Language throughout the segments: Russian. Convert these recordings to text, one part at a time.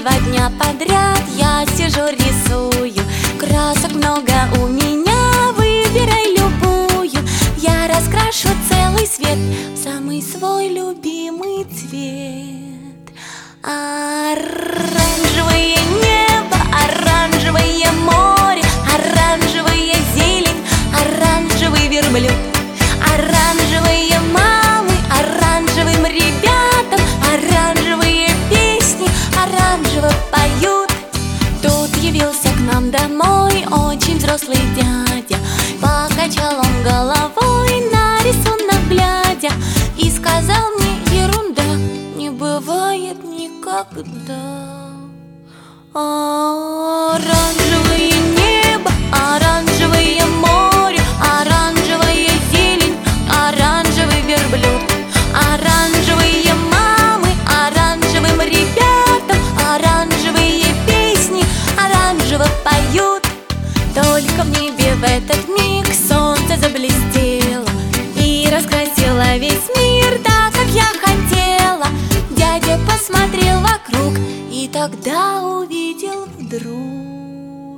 2 дня подряд я сижу, рисую. Красок много у меня, выбирай любую. Я раскрашу целый свет в самый свой любимый цвет. Оранжевое небо, оранжевое море, оранжевая зелень, оранжевый верблюд. Оранжевые мамы, оранжевым ребятам, оранжевые песни оранжево поют. Тут явился к нам домой очень взрослый дядя. Покачал он головой, на рисунок глядя, и сказал мне: ерунда, не бывает никогда. Оранжевое небо, оранжевое море, оранжевая зелень, оранжевый верблюд. Оранжевые мамы, оранжевым ребятам, оранжевые песни оранжево поют. Только в небе в этот миг солнце заблестело и раскрасило весь мир так, как я хотела. Дядя посмотрел вокруг и тогда увидел вдруг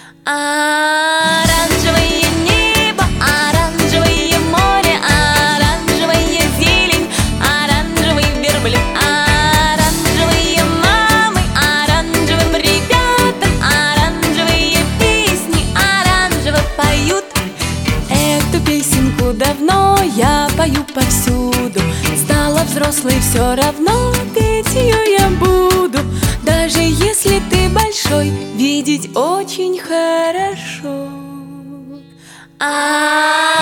оранжевое небо, оранжевое море, оранжевая зелень, оранжевый верблюд. Оранжевые мамы, оранжевым ребятам, оранжевые песни оранжево поют. Эту песенку давно я пою повсюду. Стала взрослой, все равно петь ее я буду. Даже если ты большой, видеть очень хорошо.